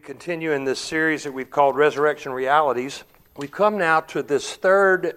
continue in this series that we've called Resurrection Realities, we come now to this third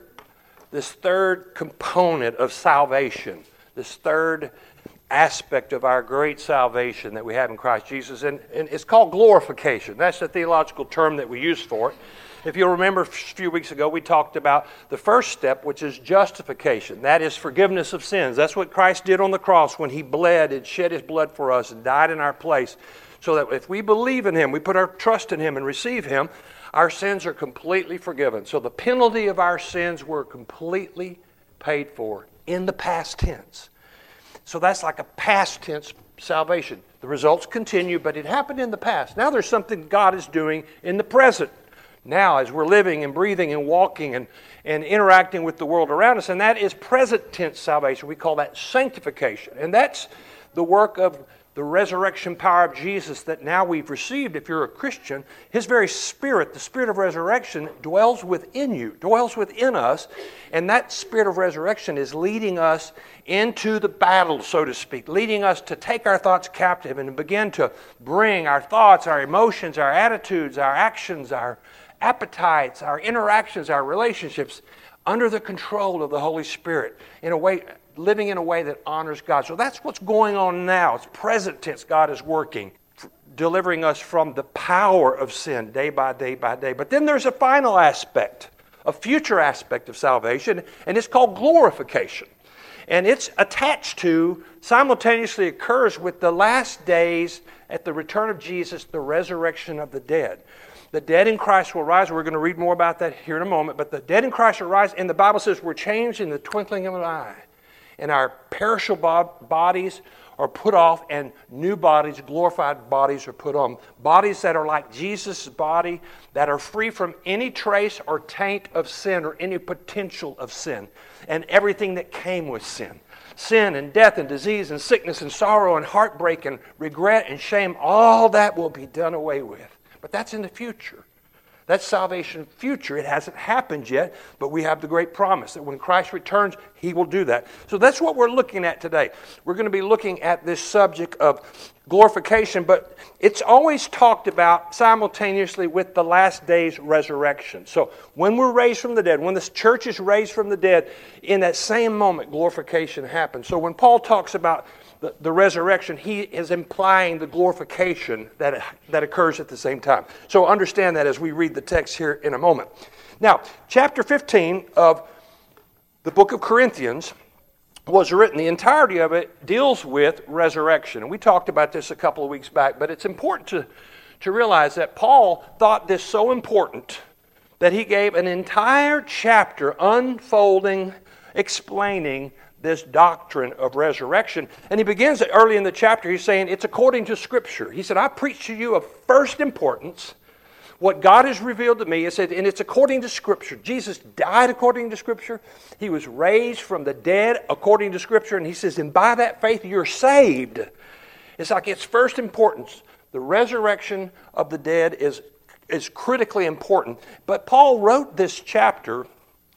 component of salvation, this third aspect of our great salvation that we have in Christ Jesus, and it's called glorification. That's the theological term that we use for it. If you'll remember, a few weeks ago we talked about the first step, which is justification. That is forgiveness of sins. That's what Christ did on the cross when He bled and shed His blood for us and died in our place, so that if we believe in Him, we put our trust in Him and receive Him, our sins are completely forgiven. So the penalty of our sins were completely paid for in the past tense. So that's like a past tense salvation. The results continue, but it happened in the past. Now there's something God is doing in the present. Now, as we're living and breathing and walking and interacting with the world around us, and that is present tense salvation. We call that sanctification. And that's the work of the resurrection power of Jesus that now we've received. If you're a Christian, His very Spirit, the Spirit of resurrection, dwells within you, dwells within us, and that Spirit of resurrection is leading us into the battle, so to speak, leading us to take our thoughts captive and begin to bring our thoughts, our emotions, our attitudes, our actions, our appetites, our interactions, our relationships under the control of the Holy Spirit, in a way, living in a way that honors God. So that's what's going on now. It's present tense. God is working, delivering us from the power of sin day by day by day. But then there's a final aspect, a future aspect of salvation, and it's called glorification. And it's attached to, simultaneously occurs with the last days at the return of Jesus, the resurrection of the dead. The dead in Christ will rise. We're going to read more about that here in a moment. But the dead in Christ will rise, and the Bible says we're changed in the twinkling of an eye. And our perishable bodies are put off, and new bodies, glorified bodies, are put on. Bodies that are like Jesus' body, that are free from any trace or taint of sin or any potential of sin, and everything that came with sin. Sin and death and disease and sickness and sorrow and heartbreak and regret and shame, all that will be done away with. But that's in the future. That's salvation future. It hasn't happened yet, but we have the great promise that when Christ returns, He will do that. So that's what we're looking at today. We're going to be looking at this subject of glorification, but it's always talked about simultaneously with the last day's resurrection. So when we're raised from the dead, when the church is raised from the dead, in that same moment, glorification happens. So when Paul talks about the resurrection, he is implying the glorification that occurs at the same time. So understand that as we read the text here in a moment. Now, chapter 15 of the book of Corinthians was written. The entirety of it deals with resurrection. And we talked about this a couple of weeks back, but it's important to realize that Paul thought this so important that he gave an entire chapter unfolding, explaining this doctrine of resurrection. And he begins it early in the chapter. He's saying it's according to Scripture. He said, I preach to you of first importance what God has revealed to me. He said, and it's according to Scripture. Jesus died according to Scripture. He was raised from the dead according to Scripture. And he says, and by that faith you're saved. It's like it's first importance. The resurrection of the dead is critically important. But Paul wrote this chapter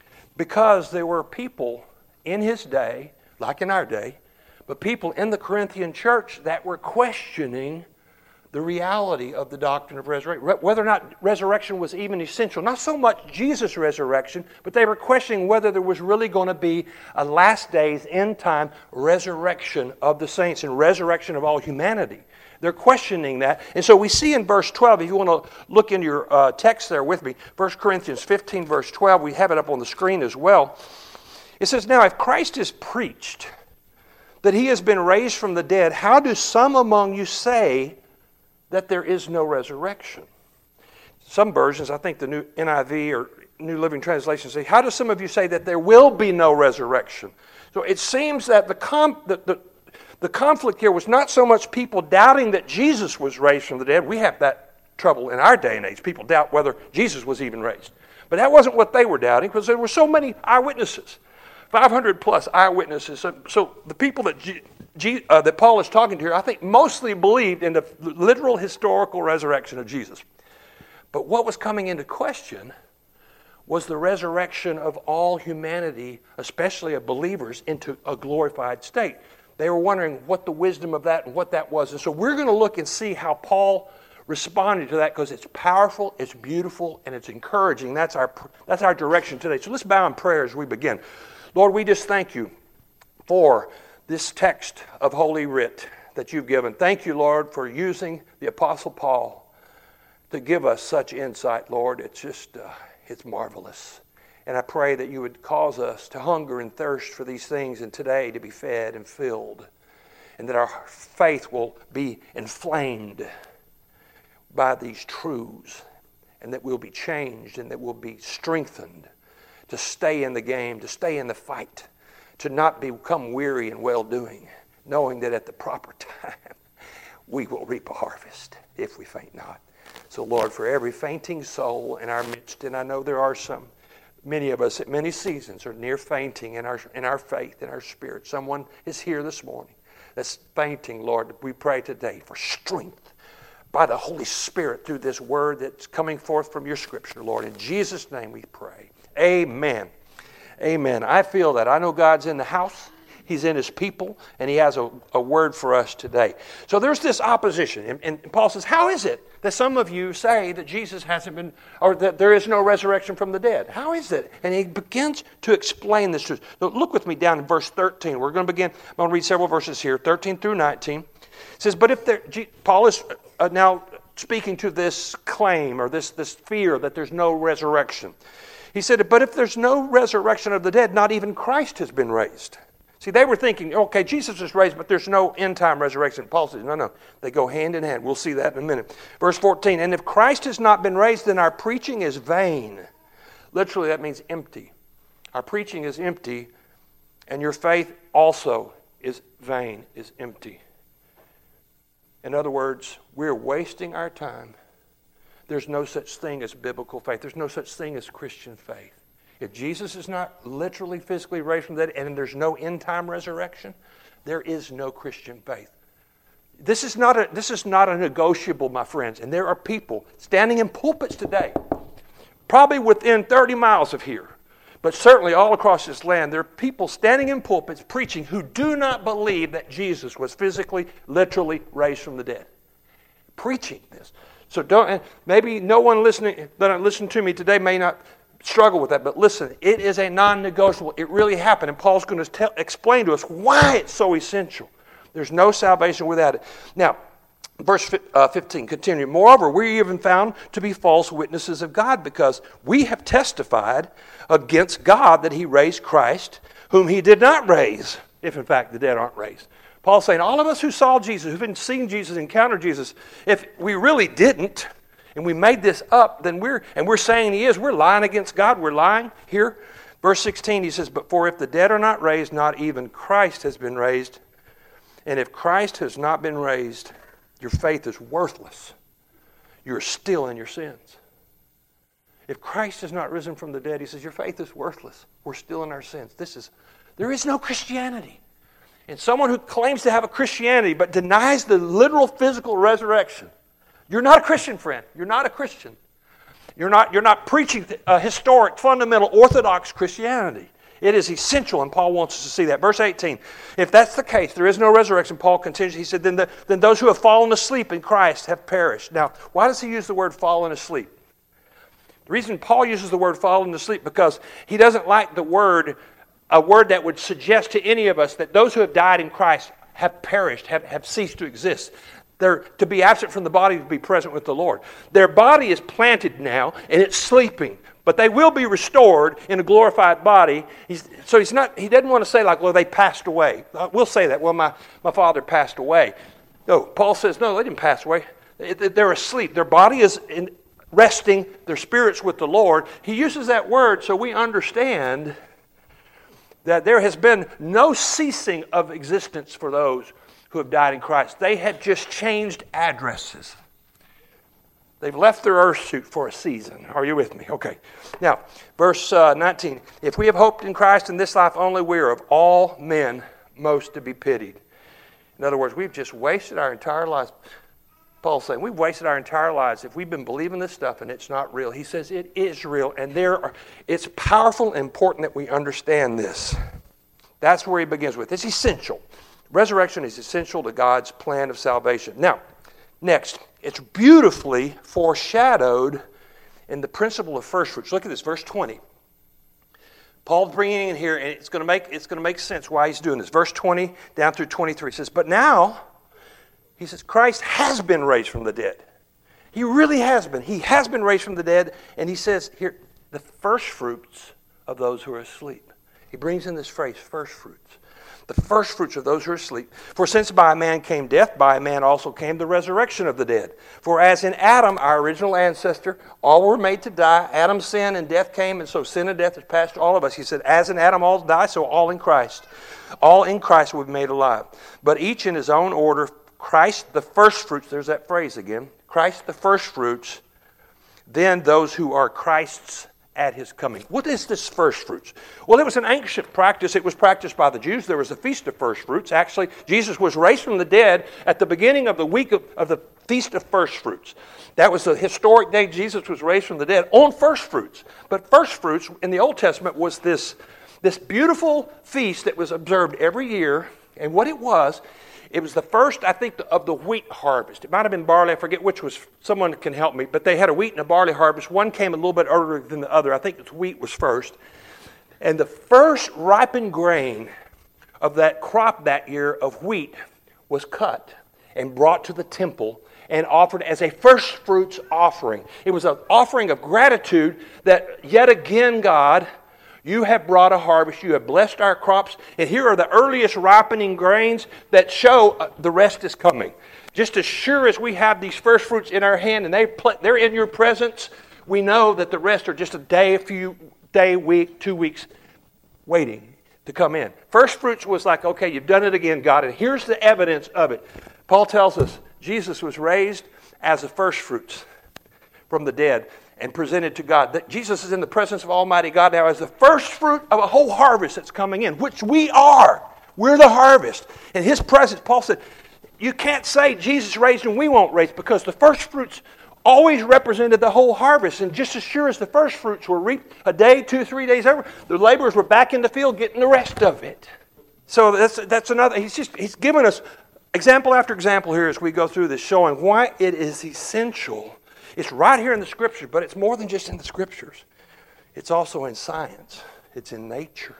because there were people in his day, like in our day, but people in the Corinthian church that were questioning the reality of the doctrine of resurrection, whether or not resurrection was even essential. Not so much Jesus' resurrection, but they were questioning whether there was really going to be a last days, end time resurrection of the saints and resurrection of all humanity. They're questioning that. And so we see in verse 12, if you want to look in your text there with me, 1 Corinthians 15, verse 12, we have it up on the screen as well. It says, now if Christ is preached that He has been raised from the dead, how do some among you say that there is no resurrection? Some versions, I think the new NIV or New Living Translation say, how do some of you say that there will be no resurrection? So it seems that the conflict here was not so much people doubting that Jesus was raised from the dead. We have that trouble in our day and age. People doubt whether Jesus was even raised. But that wasn't what they were doubting, because there were so many eyewitnesses. 500 plus eyewitnesses. So the people that Paul is talking to here, I think mostly believed in the literal historical resurrection of Jesus. But what was coming into question was the resurrection of all humanity, especially of believers, into a glorified state. They were wondering what the wisdom of that and what that was. And so we're going to look and see how Paul responding to that because it's powerful, it's beautiful, and it's encouraging. That's our direction today. So let's bow in prayer as we begin. Lord, we just thank you for this text of Holy Writ that you've given. Thank you, Lord, for using the Apostle Paul to give us such insight, Lord. It's just, it's marvelous. And I pray that you would cause us to hunger and thirst for these things and today to be fed and filled, and that our faith will be inflamed by these truths, and that we'll be changed and that we'll be strengthened to stay in the game, to stay in the fight, to not become weary in well-doing, knowing that at the proper time we will reap a harvest if we faint not. So, Lord, for every fainting soul in our midst, and I know there are some, many of us at many seasons are near fainting in our faith, in our spirit. Someone is here this morning that's fainting, Lord. We pray today for strength by the Holy Spirit through this word that's coming forth from your Scripture, Lord. In Jesus' name we pray. Amen. Amen. I feel that. I know God's in the house. He's in His people, and He has a word for us today. So there's this opposition, and Paul says, how is it that some of you say that Jesus hasn't been, or that there is no resurrection from the dead? How is it? And he begins to explain this truth. Look with me down in verse 13. We're going to begin. I'm going to read several verses here, 13 through 19. It says, but if there, Paul is now speaking to this claim or this fear that there's no resurrection. He said, but if there's no resurrection of the dead, not even Christ has been raised. See, they were thinking, okay, Jesus is raised, but there's no end-time resurrection. Paul says, no, they go hand in hand. We'll see that in a minute. Verse 14, and if Christ has not been raised, then our preaching is vain. Literally, that means empty. Our preaching is empty, and your faith also is vain, is empty. In other words, we're wasting our time. There's no such thing as biblical faith. There's no such thing as Christian faith. If Jesus is not literally, physically raised from the dead, and there's no end-time resurrection, there is no Christian faith. This is not a negotiable, my friends. And there are people standing in pulpits today, probably within 30 miles of here, but certainly all across this land, there are people standing in pulpits preaching who do not believe that Jesus was physically, literally raised from the dead. Preaching this. So maybe no one listening to me today may not struggle with that, but listen, it is a non-negotiable. It really happened, and Paul's going to explain to us why it's so essential. There's no salvation without it. Now, verse 15, continue. Moreover, we even found to be false witnesses of God, because we have testified against God that He raised Christ, whom He did not raise, if in fact the dead aren't raised. Paul's saying, all of us who saw Jesus, who've been seeing Jesus, encountered Jesus, if we really didn't, and we made this up, then we're saying He is, we're lying against God. We're lying here. Verse 16, he says, but for if the dead are not raised, not even Christ has been raised. And if Christ has not been raised, your faith is worthless. You're still in your sins. If Christ has not risen from the dead, he says, your faith is worthless. We're still in our sins. There is no Christianity. And someone who claims to have a Christianity but denies the literal physical resurrection, you're not a Christian, friend. You're not a Christian. You're not preaching historic, fundamental, orthodox Christianity. It is essential, and Paul wants us to see that. Verse 18, if that's the case, there is no resurrection, Paul continues, he said, then those who have fallen asleep in Christ have perished. Now, why does he use the word fallen asleep? The reason Paul uses the word fallen asleep, because he doesn't like a word that would suggest to any of us that those who have died in Christ have perished, have ceased to exist. They're to be absent from the body, to be present with the Lord. Their body is planted now, and it's sleeping. But they will be restored in a glorified body. He doesn't want to say like, well, they passed away. We'll say that. Well, my father passed away. No, Paul says, no, they didn't pass away. They're asleep. Their body is resting. Their spirit's with the Lord. He uses that word so we understand that there has been no ceasing of existence for those who have died in Christ. They had just changed addresses. They've left their earth suit for a season. Are you with me? Okay. Now, verse 19. If we have hoped in Christ in this life only, we are of all men most to be pitied. In other words, we've just wasted our entire lives. Paul's saying we've wasted our entire lives if we've been believing this stuff and it's not real. He says it is real, and it's powerful and important that we understand this. That's where he begins with. It's essential. Resurrection is essential to God's plan of salvation. Now, next, it's beautifully foreshadowed in the principle of first fruits. Look at this, verse 20. Paul's bringing in here, and it's going to make sense why he's doing this. Verse 20 down through 23 says, but now, he says, Christ has been raised from the dead. He really has been. He has been raised from the dead, and he says here, the first fruits of those who are asleep. He brings in this phrase, first fruits. The first fruits of those who are asleep. For since by a man came death, by a man also came the resurrection of the dead. For as in Adam, our original ancestor, all were made to die. Adam sinned and death came, and so sin and death has passed to all of us. He said, as in Adam all die, so all in Christ. All in Christ we've made alive. But each in his own order, Christ the first fruits, there's that phrase again, Christ the first fruits, then those who are Christ's at his coming. What is this first fruits? Well, it was an ancient practice. It was practiced by the Jews. There was a feast of first fruits. Actually, Jesus was raised from the dead at the beginning of the week of the feast of first fruits. That was the historic day Jesus was raised from the dead on first fruits. But first fruits in the Old Testament was this beautiful feast that was observed every year. And what it was the first, I think, of the wheat harvest. It might have been barley. I forget which was. Someone can help me. But they had a wheat and a barley harvest. One came a little bit earlier than the other. I think the wheat was first. And the first ripened grain of that crop that year of wheat was cut and brought to the temple and offered as a first fruits offering. It was an offering of gratitude that yet again, God, you have brought a harvest. You have blessed our crops. And here are the earliest ripening grains that show the rest is coming. Just as sure as we have these first fruits in our hand and they're in your presence, we know that the rest are just a day, week, 2 weeks waiting to come in. First fruits was like, okay, you've done it again, God, and here's the evidence of it. Paul tells us Jesus was raised as the first fruits from the dead and presented to God. That Jesus is in the presence of Almighty God now as the first fruit of a whole harvest that's coming in, which we are. We're the harvest. In His presence, Paul said, you can't say Jesus raised and we won't raise, because the first fruits always represented the whole harvest. And just as sure as the first fruits were reaped a day, 2, 3 days over, the laborers were back in the field getting the rest of it. So that's another. He's given us example after example here as we go through this, showing why it is essential. It's right here in the Scriptures, but it's more than just in the Scriptures. It's also in science. It's in nature.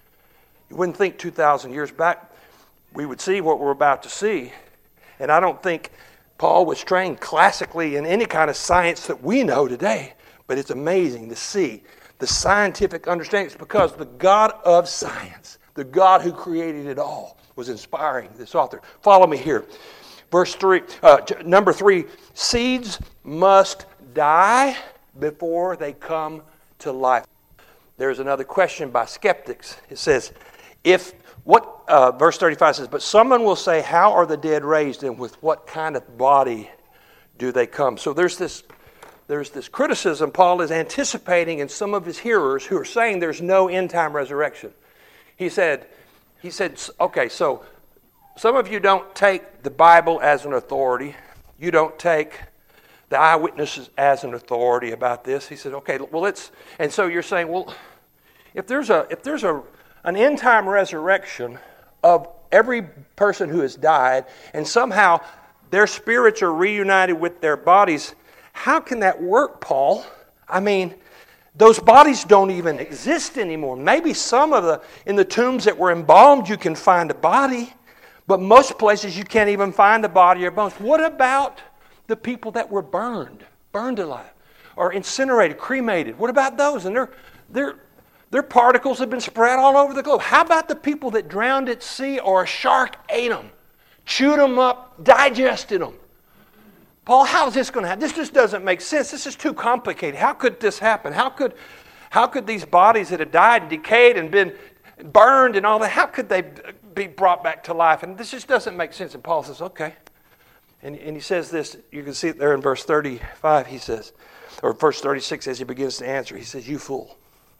You wouldn't think 2,000 years back we would see what we're about to see. And I don't think Paul was trained classically in any kind of science that we know today. But it's amazing to see the scientific understanding. It's because the God of science, the God who created it all, was inspiring this author. Follow me here. Verse 3, number 3, seeds must die before they come to life. There's another question by skeptics. It says, verse 35 says, but someone will say, how are the dead raised and with what kind of body do they come? So there's this criticism Paul is anticipating in some of his hearers who are saying there's no end-time resurrection. He said, okay, so some of you don't take the Bible as an authority. You don't take the eyewitnesses as an authority about this. He said, okay, well, and so you're saying, well, if there's an end-time resurrection of every person who has died, and somehow their spirits are reunited with their bodies, how can that work, Paul? I mean, those bodies don't even exist anymore. Maybe in the tombs that were embalmed, you can find a body. But most places you can't even find the body or bones. What about the people that were burned alive, or incinerated, cremated? What about those? And their particles have been spread all over the globe. How about the people that drowned at sea, or a shark ate them, chewed them up, digested them? Paul, how is this going to happen? This just doesn't make sense. This is too complicated. How could this happen? How could these bodies that had died and decayed and been burned and all that, how could they be brought back to life? And this just doesn't make sense. And Paul says, okay. And he says this, you can see it there in verse 35, he says, or verse 36 as he begins to answer, he says, you fool.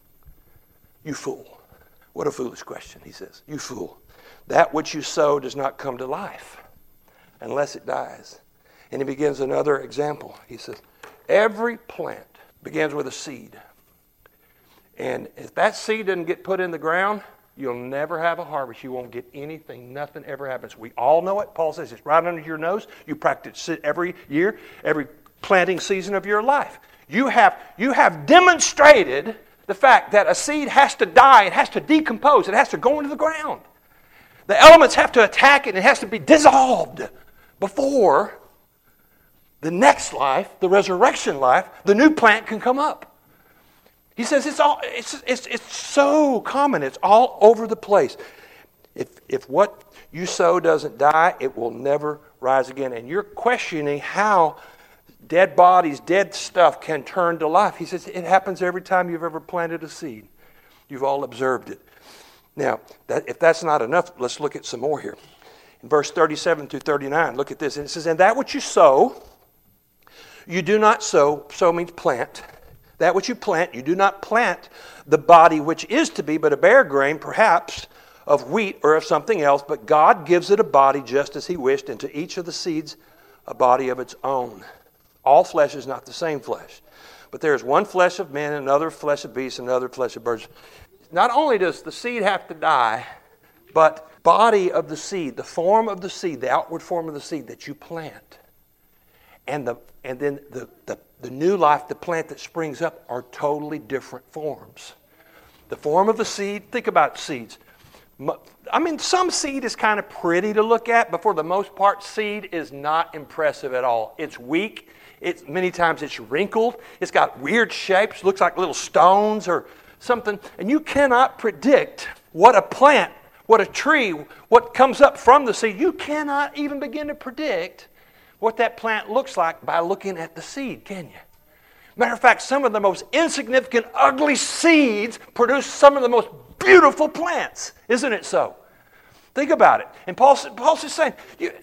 You fool. What a foolish question, he says. You fool. That which you sow does not come to life unless it dies. And he begins another example. He says, every plant begins with a seed. And if that seed doesn't get put in the ground, you'll never have a harvest. You won't get anything. Nothing ever happens. We all know it. Paul says it's right under your nose. You practice it every year, every planting season of your life. You have demonstrated the fact that a seed has to die, it has to decompose, it has to go into the ground. The elements have to attack it, and it has to be dissolved before the next life, the resurrection life, the new plant can come up. He says it's so common, it's all over the place. If what you sow doesn't die, it will never rise again. And you're questioning how dead bodies, dead stuff can turn to life. He says it happens every time you've ever planted a seed. You've all observed it. Now, if that's not enough, let's look at some more here. In verse 37 through 39, look at this. And it says, and that which you sow, you do not sow. Sow means plant. That which you plant, you do not plant the body which is to be, but a bare grain, perhaps, of wheat or of something else. But God gives it a body just as He wished, and to each of the seeds a body of its own. All flesh is not the same flesh. But there is one flesh of men, another flesh of beasts, another flesh of birds. Not only does the seed have to die, but body of the seed, the form of the seed, the outward form of the seed that you plant, and then the new life, the plant that springs up, are totally different forms. The form of the seed, think about seeds. I mean, some seed is kind of pretty to look at, but for the most part, seed is not impressive at all. It's weak. Many times it's wrinkled. It's got weird shapes. Looks like little stones or something. And you cannot predict what a plant, what a tree, what comes up from the seed. You cannot even begin to predict what that plant looks like by looking at the seed, can you? Matter of fact, some of the most insignificant, ugly seeds produce some of the most beautiful plants. Isn't it so? Think about it. And Paul's just saying,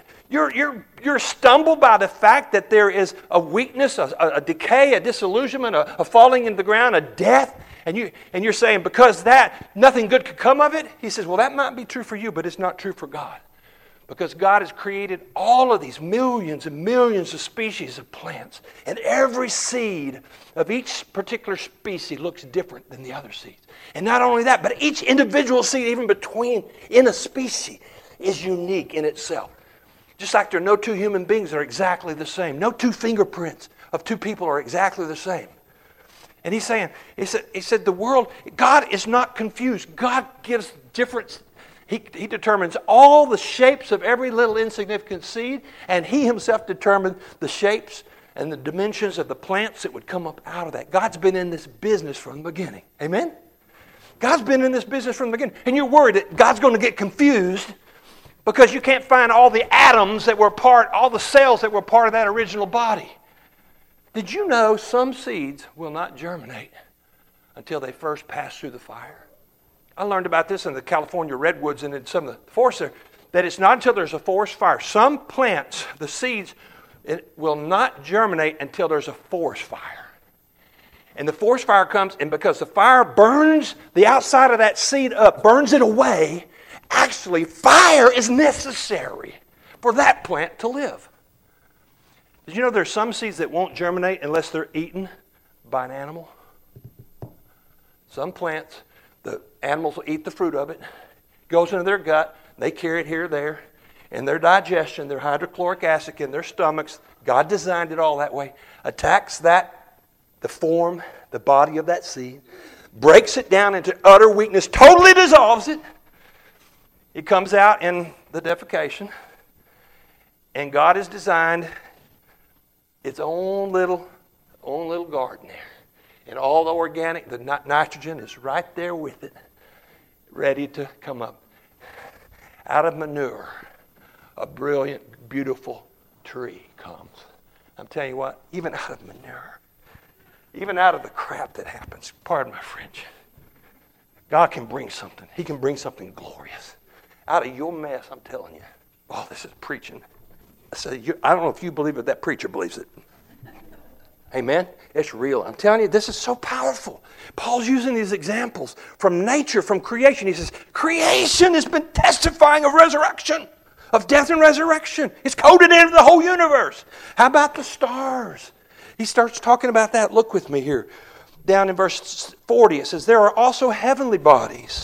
you're stumbled by the fact that there is a weakness, a decay, a disillusionment, a falling into the ground, a death, and you're saying because that nothing good could come of it. He says, well, that might be true for you, but it's not true for God. Because God has created all of these millions and millions of species of plants. And every seed of each particular species looks different than the other seeds. And not only that, but each individual seed, even in a species, is unique in itself. Just like there are no two human beings that are exactly the same. No two fingerprints of two people are exactly the same. And he said the world, God is not confused. God gives different. He determines all the shapes of every little insignificant seed, and He Himself determined the shapes and the dimensions of the plants that would come up out of that. God's been in this business from the beginning. Amen? God's been in this business from the beginning. And you're worried that God's going to get confused because you can't find all the atoms that were all the cells that were part of that original body. Did you know some seeds will not germinate until they first pass through the fire? I learned about this in the California redwoods and in some of the forests there, that it's not until there's a forest fire. Some plants, the seeds, it will not germinate until there's a forest fire. And the forest fire comes, and because the fire burns the outside of that seed up, burns it away, actually fire is necessary for that plant to live. Did you know there's some seeds that won't germinate unless they're eaten by an animal? Some plants, the animals will eat the fruit of it, goes into their gut, they carry it here or there, and their digestion, their hydrochloric acid in their stomachs, God designed it all that way, attacks the form, the body of that seed, breaks it down into utter weakness, totally dissolves it. It comes out in the defecation, and God has designed its own little garden there. And all the organic, the nitrogen is right there with it, ready to come up. Out of manure, a brilliant, beautiful tree comes. I'm telling you what, even out of manure, even out of the crap that happens, pardon my French, God can bring something. He can bring something glorious. Out of your mess, I'm telling you. Oh, this is preaching. I don't know if you believe it, that preacher believes it. Amen? It's real. I'm telling you, this is so powerful. Paul's using these examples from nature, from creation. He says, creation has been testifying of resurrection, of death and resurrection. It's coded into the whole universe. How about the stars? He starts talking about that. Look with me here. Down in verse 40, it says, there are also heavenly bodies.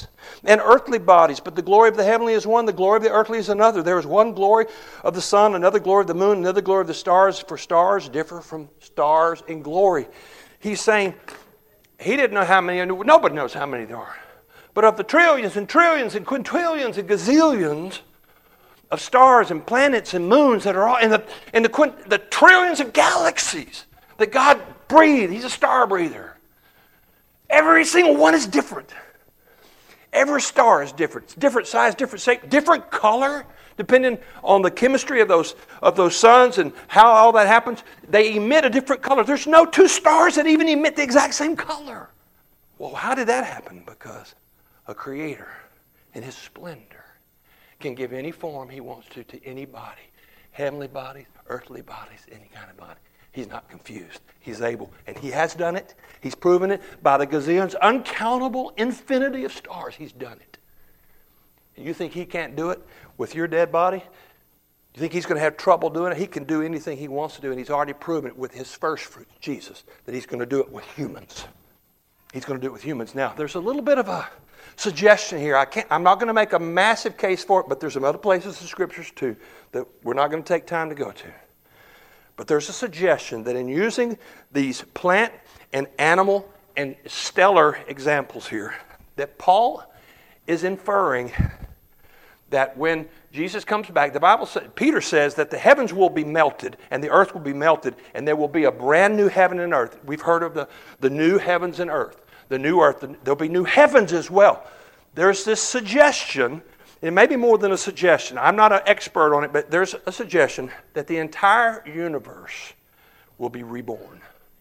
and earthly bodies, but the glory of the heavenly is one, the glory of the earthly is another. There is one glory of the sun, another glory of the moon, another glory of the stars, for stars differ from stars in glory. He's saying he didn't know how many, nobody knows how many there are. But of the trillions and trillions and quintillions and gazillions of stars and planets and moons that are all in the trillions of galaxies that God breathed. He's a star breather. Every single one is different. Every star is different. It's different size, different shape, different color, depending on the chemistry of those suns and how all that happens. They emit a different color. There's no two stars that even emit the exact same color. Well, how did that happen? Because a creator in his splendor can give any form he wants to any body. Heavenly bodies, earthly bodies, any kind of body. He's not confused. He's able. And he has done it. He's proven it by the gazillions, uncountable infinity of stars. He's done it. You think he can't do it with your dead body? You think he's going to have trouble doing it? He can do anything he wants to do, and he's already proven it with his first fruit, Jesus, that he's going to do it with humans. He's going to do it with humans. Now, there's a little bit of a suggestion here. I'm not going to make a massive case for it, but there's some other places in Scriptures too that we're not going to take time to go to. But there's a suggestion that in using these plant and animal and stellar examples here, that Paul is inferring that when Jesus comes back, the Bible says, Peter says that the heavens will be melted and the earth will be melted and there will be a brand new heaven and earth. We've heard of the new heavens and earth, the new earth. There'll be new heavens as well. There's this suggestion, it may be more than a suggestion. I'm not an expert on it, but there's a suggestion that the entire universe will be reborn.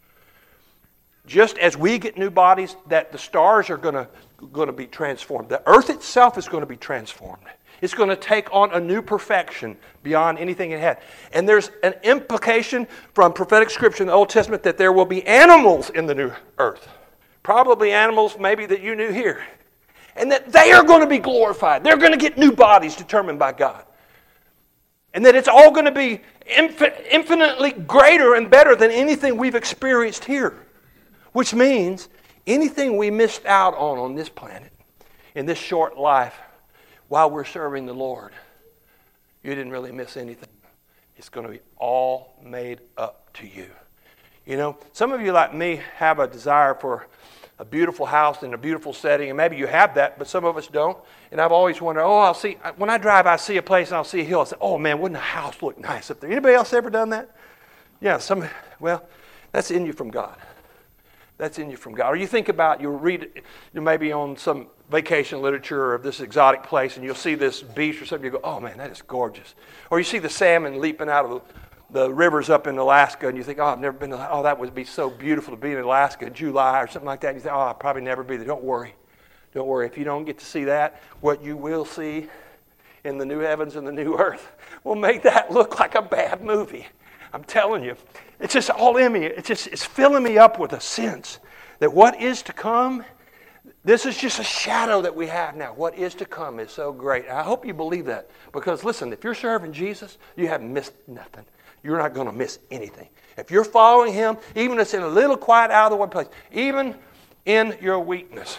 Just as we get new bodies, that the stars are going to be transformed. The earth itself is going to be transformed. It's going to take on a new perfection beyond anything it had. And there's an implication from prophetic scripture in the Old Testament that there will be animals in the new earth. Probably animals maybe that you knew here. And that they are going to be glorified. They're going to get new bodies determined by God. And that it's all going to be infinitely greater and better than anything we've experienced here. Which means anything we missed out on this planet, in this short life, while we're serving the Lord, you didn't really miss anything. It's going to be all made up to you. You know, some of you like me have a desire for a beautiful house in a beautiful setting, and maybe you have that, but some of us don't. And I've always wondered, when I drive, I see a place and I'll see a hill. I say, oh man, wouldn't the house look nice up there? Anybody else ever done that? Yeah, that's in you from God. That's in you from God. Or you think about, you read, you maybe on some vacation literature of this exotic place, and you'll see this beach or something, you go, oh man, that is gorgeous. Or you see the salmon leaping out of the rivers up in Alaska, and you think, I've never been to, that would be so beautiful to be in Alaska in July or something like that. And you think, I'll probably never be there. Don't worry. Don't worry. If you don't get to see that, what you will see in the new heavens and the new earth will make that look like a bad movie. I'm telling you. It's just all in me. It's filling me up with a sense that what is to come, this is just a shadow that we have now. What is to come is so great. I hope you believe that. Because listen, if you're serving Jesus, you haven't missed nothing. You're not going to miss anything. If you're following Him, even if it's in a little quiet, out of the way place, even in your weakness,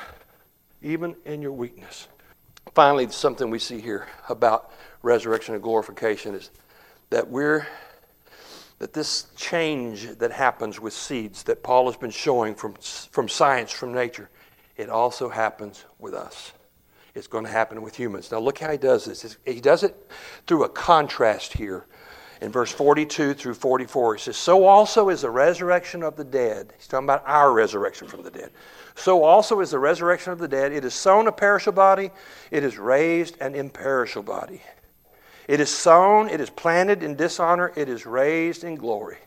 Finally, something we see here about resurrection and glorification is that this change that happens with seeds that Paul has been showing from science, from nature, it also happens with us. It's going to happen with humans. Now look how he does this. He does it through a contrast here. In verse 42 through 44, he says, so also is the resurrection of the dead. He's talking about our resurrection from the dead. So also is the resurrection of the dead. It is sown a perishable body. It is raised an imperishable body. It is sown, it is planted in dishonor, it is raised in glory.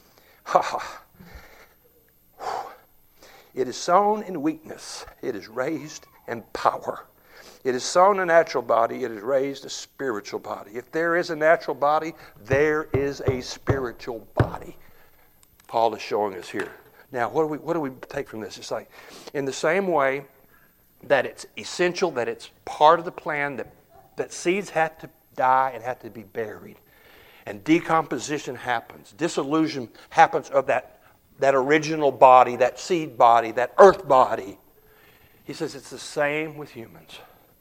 It is sown in weakness, it is raised in power. It is sown a natural body, it is raised a spiritual body. If there is a natural body, there is a spiritual body. Paul is showing us here. Now, what do we take from this? It's like, in the same way that it's essential, that it's part of the plan, that seeds have to die and have to be buried. And decomposition happens. Dissolution happens of that original body, that seed body, that earth body. He says it's the same with humans.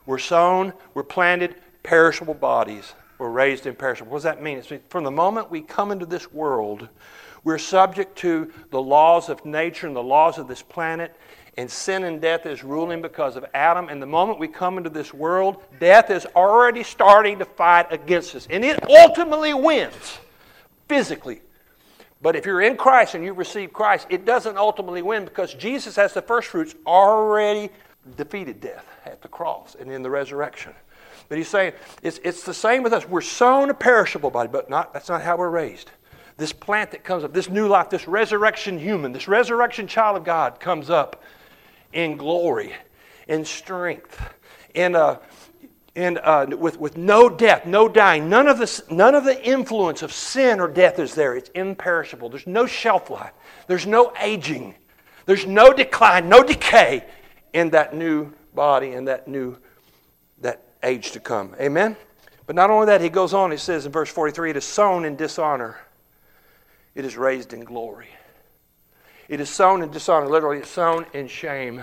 We're sown, we're planted, perishable bodies. We're raised imperishable. What does that mean? It's from the moment we come into this world, we're subject to the laws of nature and the laws of this planet, and sin and death is ruling because of Adam. And the moment we come into this world, death is already starting to fight against us. And it ultimately wins, physically. But if you're in Christ and you've received Christ, it doesn't ultimately win because Jesus, as the first fruits, already defeated death at the cross and in the resurrection. But he's saying it's the same with us. We're sown a perishable body, but that's not how we're raised. This plant that comes up, this new life, this resurrection human, this resurrection child of God comes up in glory, in strength, with no death, no dying. None of the influence of sin or death is there. It's imperishable. There's no shelf life. There's no aging. There's no decline, no decay in that new body and that age to come. Amen? But not only that, he goes on, he says in verse 43, it is sown in dishonor. It is raised in glory. It is sown in dishonor. Literally, it's sown in shame.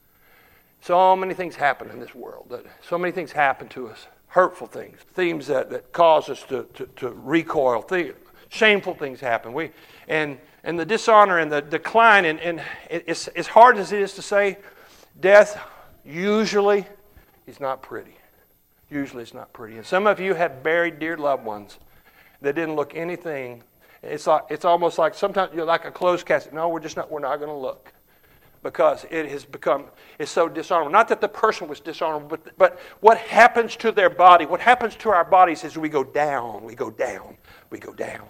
So many things happen in this world. So many things happen to us. Hurtful things that cause us to recoil. Shameful things happen. And the dishonor and the decline, and it's as hard as it is to say, death usually is not pretty. Usually it's not pretty. And some of you have buried dear loved ones that didn't look anything. It's almost like sometimes you're like a closed casket. No, we're not going to look. Because it's so dishonorable. Not that the person was dishonorable, but what happens to their body, what happens to our bodies is we go down, we go down, we go down.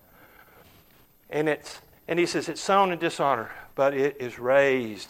And he says it's sown in dishonor, but it is raised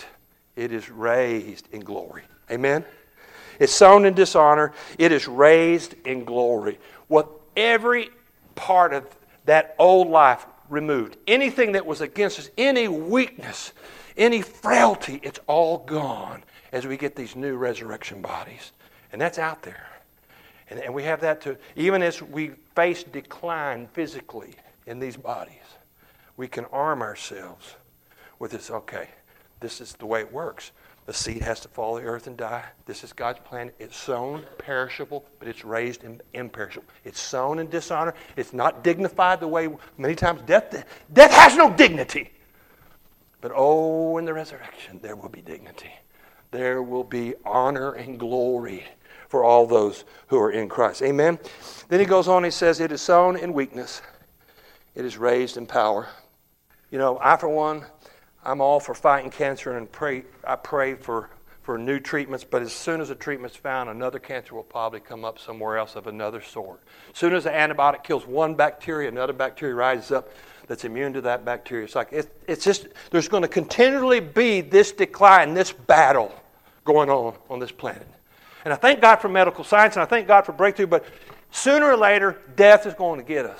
in glory. Amen? It's sown in dishonor, it is raised in glory. What every part of that old life removed, anything that was against us, any weakness, any frailty, it's all gone as we get these new resurrection bodies. And that's out there. And we have that too. Even as we face decline physically in these bodies, we can arm ourselves with this, okay, this is the way it works. The seed has to fall to the earth and die. This is God's plan. It's sown perishable, but it's raised imperishable. It's sown in dishonor. It's not dignified the way many times death has no dignity. But in the resurrection, there will be dignity. There will be honor and glory for all those who are in Christ. Amen? Then he goes on, he says, it is sown in weakness. It is raised in power. You know, I, for one, I'm all for fighting cancer and I pray for new treatments, but as soon as a treatment's found, another cancer will probably come up somewhere else of another sort. As soon as the antibiotic kills one bacteria, another bacteria rises up that's immune to that bacteria. It's like it's just there's going to continually be this decline, this battle going on this planet. And I thank God for medical science and I thank God for breakthrough, but sooner or later, death is going to get us.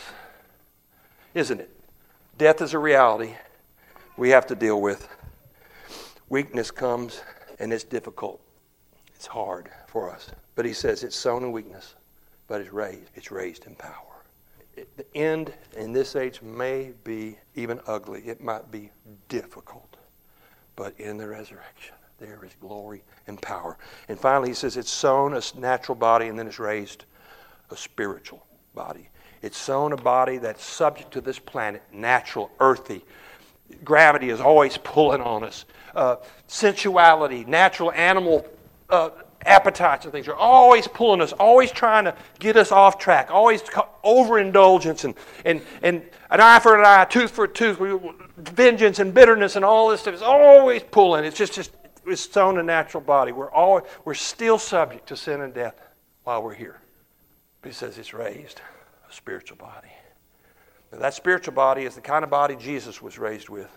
Isn't it? Death is a reality we have to deal with. Weakness comes and it's difficult. It's hard for us. But he says it's sown in weakness, but it's raised in power. The end in this age may be even ugly. It might be difficult. But in the resurrection, there is glory and power. And finally, he says it's sown a natural body and then it's raised a spiritual body. It's sown a body that's subject to this planet, natural, earthy. Gravity is always pulling on us. Sensuality, natural animal appetites and things are always pulling us, always trying to get us off track, always overindulgence and an eye for an eye, tooth for a tooth, vengeance and bitterness and all this stuff is always pulling. It's just it's sown a natural body. We're still subject to sin and death while we're here. But he says it's raised a spiritual body. Now, that spiritual body is the kind of body Jesus was raised with.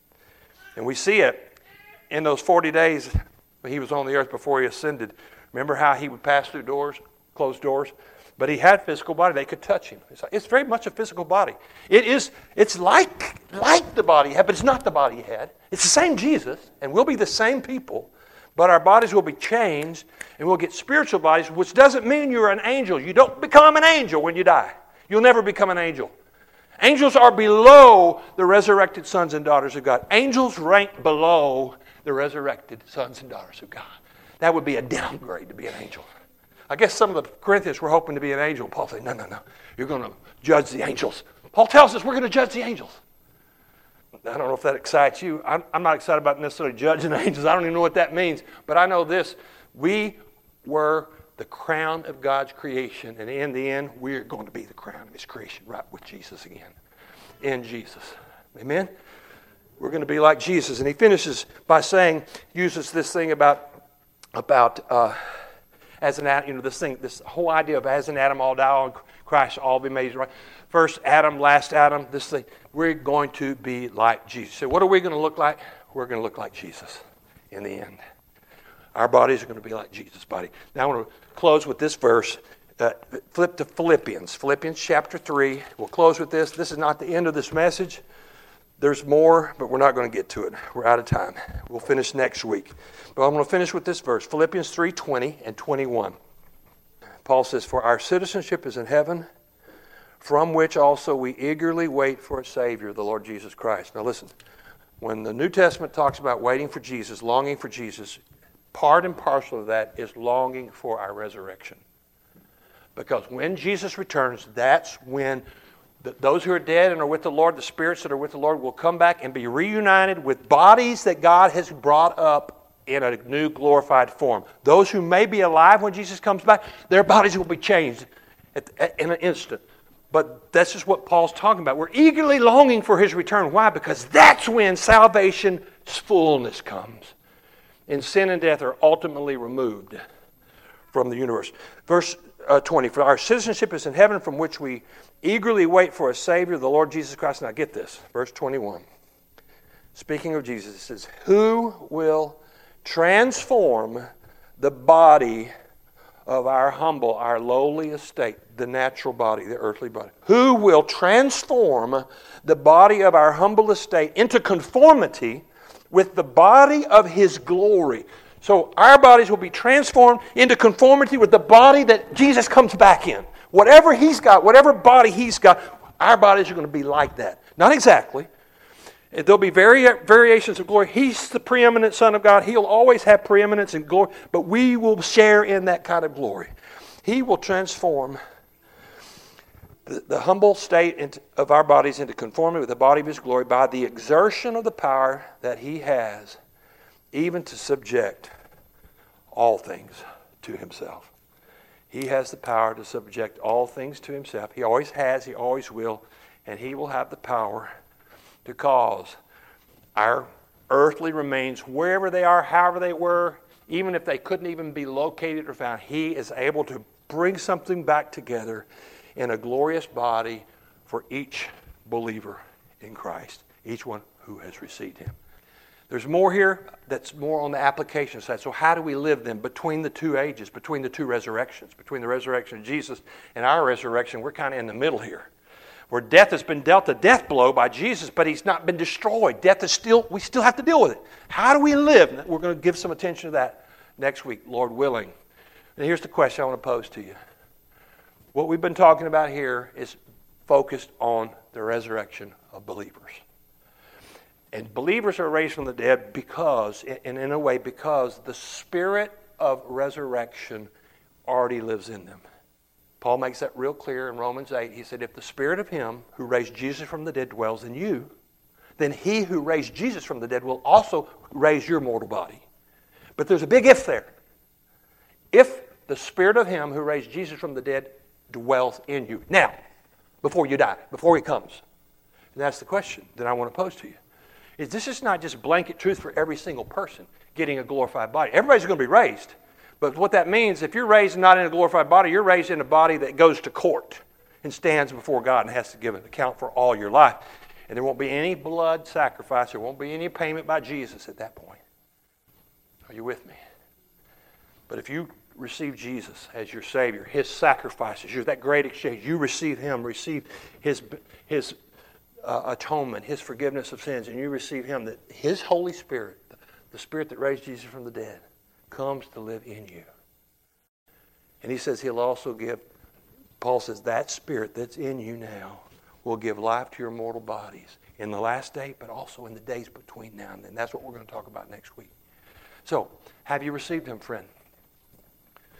And we see it in those 40 days when he was on the earth before he ascended. Remember how he would pass through doors, closed doors? But he had a physical body. They could touch him. It's very much a physical body. It's like the body he had, but it's not the body he had. It's the same Jesus, and we'll be the same people, but our bodies will be changed, and we'll get spiritual bodies, which doesn't mean you're an angel. You don't become an angel when you die. You'll never become an angel. Angels are below the resurrected sons and daughters of God. Angels rank below the resurrected sons and daughters of God. That would be a downgrade to be an angel. I guess some of the Corinthians were hoping to be an angel. Paul said, no. You're going to judge the angels. Paul tells us we're going to judge the angels. I don't know if that excites you. I'm not excited about necessarily judging angels. I don't even know what that means. But I know this. We were the crown of God's creation. And in the end, we're going to be the crown of His creation right with Jesus again. In Jesus. Amen? We're going to be like Jesus. And he finishes by saying, uses this thing about as an Adam, this whole idea of as an Adam, all die, all in Christ, all be made right. First Adam, last Adam, this thing. We're going to be like Jesus. So what are we going to look like? We're going to look like Jesus in the end. Our bodies are going to be like Jesus' body. Now I want to close with this verse. Flip to Philippians. Philippians chapter 3. We'll close with this. This is not the end of this message. There's more, but we're not going to get to it. We're out of time. We'll finish next week. But I'm going to finish with this verse. Philippians 3:20 and 21. Paul says, "For our citizenship is in heaven, from which also we eagerly wait for a Savior, the Lord Jesus Christ." Now listen, when the New Testament talks about waiting for Jesus, longing for Jesus, part and parcel of that is longing for our resurrection. Because when Jesus returns, that's when those who are dead and are with the Lord, the spirits that are with the Lord, will come back and be reunited with bodies that God has brought up in a new glorified form. Those who may be alive when Jesus comes back, their bodies will be changed in an instant. But that's just what Paul's talking about. We're eagerly longing for His return. Why? Because that's when salvation's fullness comes. And sin and death are ultimately removed from the universe. Verse 20, "For our citizenship is in heaven, from which we eagerly wait for a Savior, the Lord Jesus Christ." Now get this, verse 21. Speaking of Jesus, it says, "Who will transform the body of our humble, our lowly estate," the natural body, the earthly body. "Who will transform the body of our humble estate into conformity with the body of His glory." So our bodies will be transformed into conformity with the body that Jesus comes back in. Whatever He's got, whatever body He's got, our bodies are going to be like that. Not exactly. There'll be variations of glory. He's the preeminent Son of God. He'll always have preeminence and glory, but we will share in that kind of glory. He will transform the humble state of our bodies into conformity with the body of His glory by the exertion of the power that He has, even to subject all things to Himself. He has the power to subject all things to Himself. He always has, He always will, and He will have the power to cause our earthly remains, wherever they are, however they were, even if they couldn't even be located or found, He is able to bring something back together in a glorious body for each believer in Christ, each one who has received Him. There's more here that's more on the application side. So how do we live then between the two ages, between the two resurrections, between the resurrection of Jesus and our resurrection? We're kind of in the middle here, where death has been dealt a death blow by Jesus, but He's not been destroyed. Death is we still have to deal with it. How do we live? We're going to give some attention to that next week, Lord willing. And here's the question I want to pose to you. What we've been talking about here is focused on the resurrection of believers. And believers are raised from the dead because, and in a way, because the spirit of resurrection already lives in them. Paul makes that real clear in Romans 8. He said, if the spirit of Him who raised Jesus from the dead dwells in you, then He who raised Jesus from the dead will also raise your mortal body. But there's a big if there. If the spirit of Him who raised Jesus from the dead dwells in you. Now, before you die, before He comes. And that's the question that I want to pose to you. This is not just blanket truth for every single person getting a glorified body. Everybody's going to be raised. But what that means, if you're raised not in a glorified body, you're raised in a body that goes to court and stands before God and has to give an account for all your life. And there won't be any blood sacrifice. There won't be any payment by Jesus at that point. Are you with me? But if you receive Jesus as your Savior, His sacrifices, you're that great exchange. You receive Him, receive His atonement, His forgiveness of sins, and you receive Him, that His Holy Spirit, the Spirit that raised Jesus from the dead, comes to live in you. And He says He'll also give, Paul says, that Spirit that's in you now will give life to your mortal bodies in the last day, but also in the days between now and then. That's what we're going to talk about next week. So, have you received Him, friend?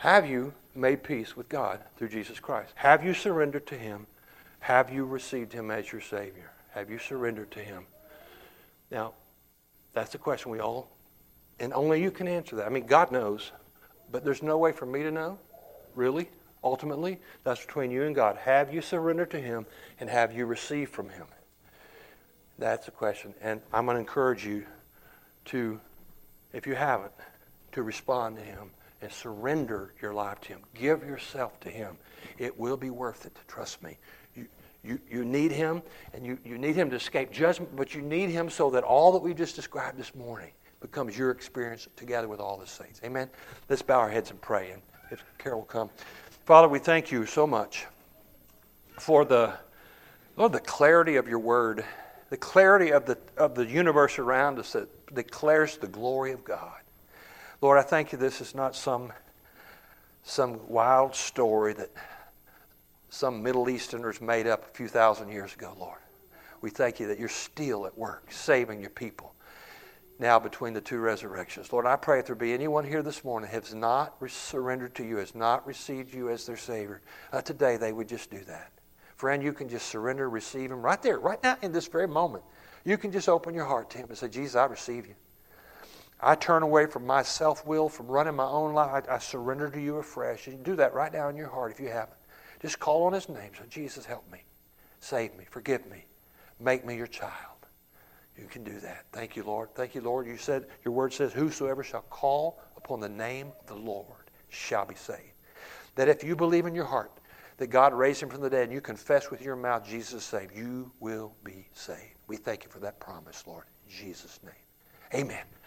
Have you made peace with God through Jesus Christ? Have you surrendered to Him? Have you received Him as your Savior? Have you surrendered to Him? Now, that's the question we all, and only you can answer that. I mean, God knows, but there's no way for me to know, really, ultimately. That's between you and God. Have you surrendered to Him, and have you received from Him? That's the question. And I'm going to encourage you to, if you haven't, to respond to Him and surrender your life to Him. Give yourself to Him. It will be worth it, trust me. You need Him, and you need Him to escape judgment, but you need Him so that all that we just described this morning becomes your experience together with all the saints. Amen? Let's bow our heads and pray, and if Carol will come. Father, we thank you so much for the clarity of your word, the clarity of the universe around us that declares the glory of God. Lord, I thank you this is not some wild story that some Middle Easterners made up a few thousand years ago, Lord. We thank you that you're still at work, saving your people now between the two resurrections. Lord, I pray if there be anyone here this morning who has not surrendered to you, has not received you as their Savior, today they would just do that. Friend, you can just surrender, receive Him right there, right now in this very moment. You can just open your heart to Him and say, Jesus, I receive you. I turn away from my self-will, from running my own life. I surrender to you afresh. You can do that right now in your heart if you haven't. Just call on His name. Say, Jesus, help me. Save me. Forgive me. Make me your child. You can do that. Thank you, Lord. Thank you, Lord. You said, your word says, whosoever shall call upon the name of the Lord shall be saved. That if you believe in your heart that God raised Him from the dead and you confess with your mouth Jesus is saved, you will be saved. We thank you for that promise, Lord. In Jesus' name. Amen.